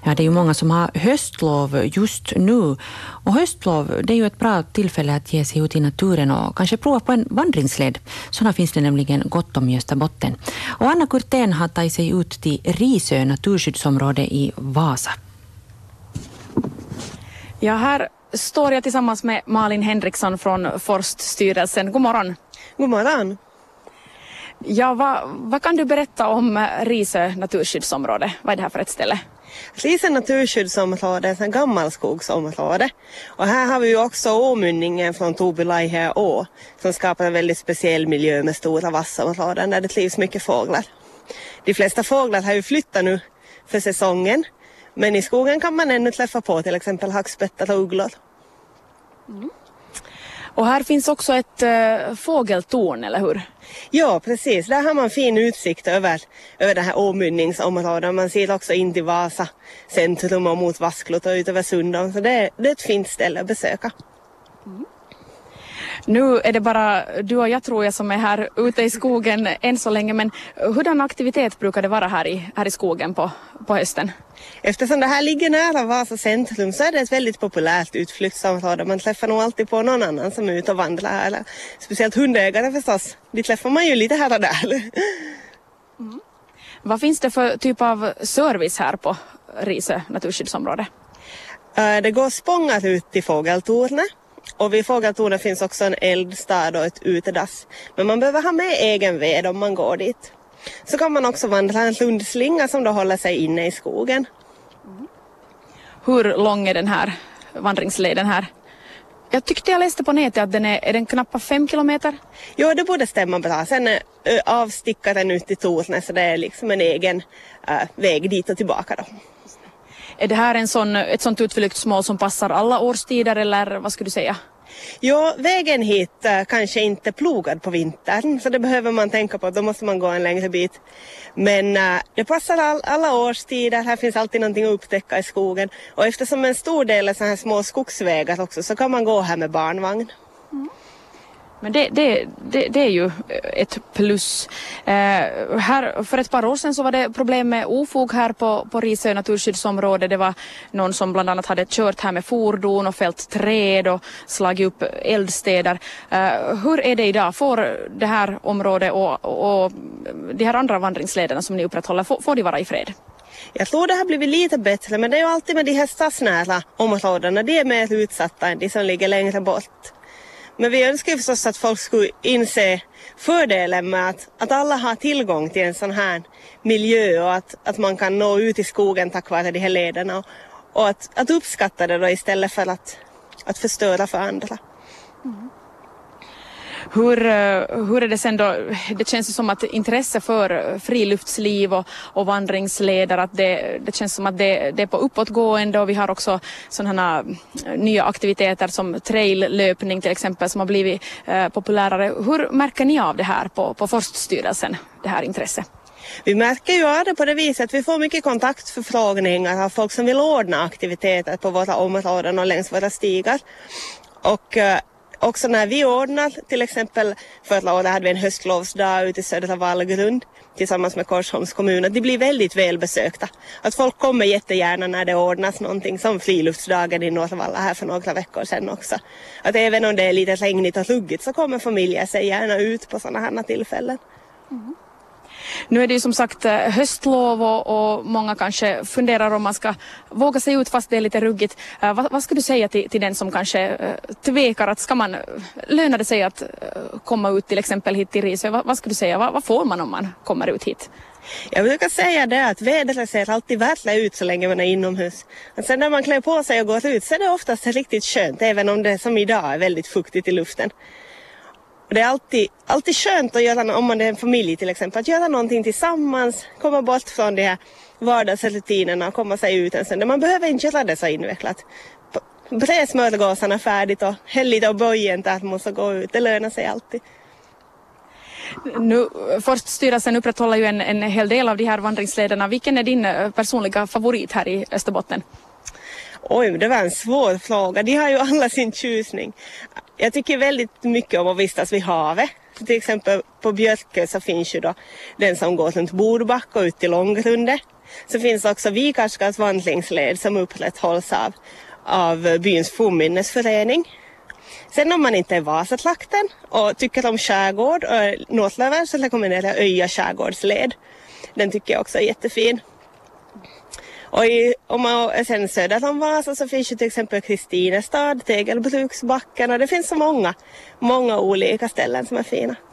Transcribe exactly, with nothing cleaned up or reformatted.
Ja, det är ju många som har höstlov just nu. Och höstlov, det är ju ett bra tillfälle att ge sig ut i naturen och kanske prova på en vandringsled. Sådana finns det nämligen gott om i Österbotten. Och Anna Kurtén har tagit sig ut till Risö naturskyddsområde i Vasa. Ja, här står jag tillsammans med Malin Henriksson från Forststyrelsen. God morgon. God morgon. Ja, vad, vad kan du berätta om Risö naturskyddsområde? Vad är det här för ett ställe? Risö naturskyddsområde är ett gammalskogsområde. Och här har vi ju också åmynningen från Tobilaihe å som skapar en väldigt speciell miljö med stora vassområden där det trivs mycket fåglar. De flesta fåglar har ju flyttat nu för säsongen. Men i skogen kan man ännu träffa på till exempel hackspettar och ugglor. Mm. Och här finns också ett äh, fågeltorn, eller hur? Ja, precis. Där har man fin utsikt över, över det här åmynningsområdet. Man ser också in till Vasa centrum och mot Vasklot och ut över Sundom. Så det, det är ett fint ställe att besöka. Mm. Nu är det bara du och jag, tror jag, som är här ute i skogen än så länge. Men hurdan aktivitet brukar det vara här i, här i skogen på, på hösten? Eftersom det här ligger nära Vasa centrum så är det ett väldigt populärt utflyktsområde. Man träffar nog alltid på någon annan som är ute och vandrar här. Eller, speciellt hundägare förstås. De träffar man ju lite här och där. Mm. Vad finns det för typ av service här på Risö naturskyddsområde? Det går spångar ut till fågeltornet. Och vid fågeltornet finns också en eldstad och ett utedass. Men man behöver ha med egen ved om man går dit. Så kan man också vandra en rundslinga som då håller sig inne i skogen. Mm. Hur lång är den här vandringsleden här? Jag tyckte jag läste på nätet att den är, är den knappt fem kilometer? Jo, det borde stämma bra. Sen är äh, avstickaren ut i tornet så det är liksom en egen äh, väg dit och tillbaka då. Är det här en sån, ett sånt utflyktsmål som passar alla årstider eller vad skulle du säga? Jo, vägen hit äh, kanske inte plogad på vintern så det behöver man tänka på. Då måste man gå en längre bit. Men äh, det passar all, alla årstider. Här finns alltid någonting att upptäcka i skogen. Och eftersom en stor del är så här små skogsvägar också så kan man gå här med barnvagn. Mm. Men det, det, det, det är ju ett plus. Eh, här, för ett par år sedan så var det problem med ofog här på, på Risö naturskyddsområde. Det var någon som bland annat hade kört här med fordon och fällt träd och slagit upp eldstäder. Eh, hur är det idag? Får det här området och, och, och de här andra vandringslederna som ni upprätthåller, får, får de vara i fred? Jag tror det har blivit lite bättre, men det är ju alltid med de här stadsnära områdena. De är mer utsatta än de som ligger längre bort. Men vi önskar ju förstås att folk skulle inse fördelen med att, att alla har tillgång till en sån här miljö och att, att man kan nå ut i skogen tack vare de här lederna och, och att, att uppskatta det då istället för att, att förstöra för andra. Mm. Hur, hur är det sen då? Det känns som att intresse för friluftsliv och, och vandringsleder, att det, det känns som att det, det är på uppåtgående och vi har också sådana nya aktiviteter som traillöpning till exempel som har blivit eh, populärare. Hur märker ni av det här på, på Forststyrelsen, det här intresset? Vi märker ju av det på det viset att vi får mycket kontaktförfrågningar av folk som vill ordna aktiviteter på våra områden och längs våra stigar. Och också när vi ordnar, till exempel förra året hade vi en höstlovsdag ute i Södra Vallgrund tillsammans med Korsholms kommun. Det blir väldigt välbesökta. Att folk kommer jättegärna när det ordnas någonting som friluftsdagen i Norrvalla här för några veckor sedan också. Att även om det är lite regnigt och ruggigt så kommer familjer sig gärna ut på sådana här tillfällen. Mm. Nu är det ju som sagt höstlov och, och många kanske funderar om man ska våga sig ut fast det är lite ruggigt. Uh, vad, vad skulle du säga till, till den som kanske uh, tvekar att ska man uh, löna det sig att uh, komma ut till exempel hit till Risö? Va, vad skulle du säga? Va, vad får man om man kommer ut hit? Jag brukar säga det att vädret ser alltid värre ut så länge man är inomhus. Och sen när man klär på sig och går ut så är det oftast riktigt skönt även om det som idag är väldigt fuktigt i luften. Och det är alltid, alltid skönt att göra, om man är en familj till exempel, att göra någonting tillsammans, komma bort från de här vardagsrutinerna och komma sig ut en stund. Man behöver inte göra det så invecklat. Bre smörgåsarna färdigt och häll lite och böjen där man måste gå ut, det lönar sig alltid. Nu, Forststyrelsen upprätthåller ju en, en hel del av de här vandringslederna. Vilken är din personliga favorit här i Österbotten? Oj, det var en svår fråga. De har ju alla sin tjusning. Jag tycker väldigt mycket om att vistas vid havet. Till exempel på Björke så finns ju då den som går runt Borbacka och ut till Långrunde. så finns också Vikarskas vandringsled som upprätthålls av, av byns fornminnesförening. Sen om man inte är Vasatrakten och tycker om skärgård och Norrslöver så rekommenderar jag Öja skärgårdsled. Den tycker jag också är jättefin. Och i, om man är sen söder om Vasa så finns ju till exempel Kristinestad, Tegelbruksbacken och det finns så många, många olika ställen som är fina.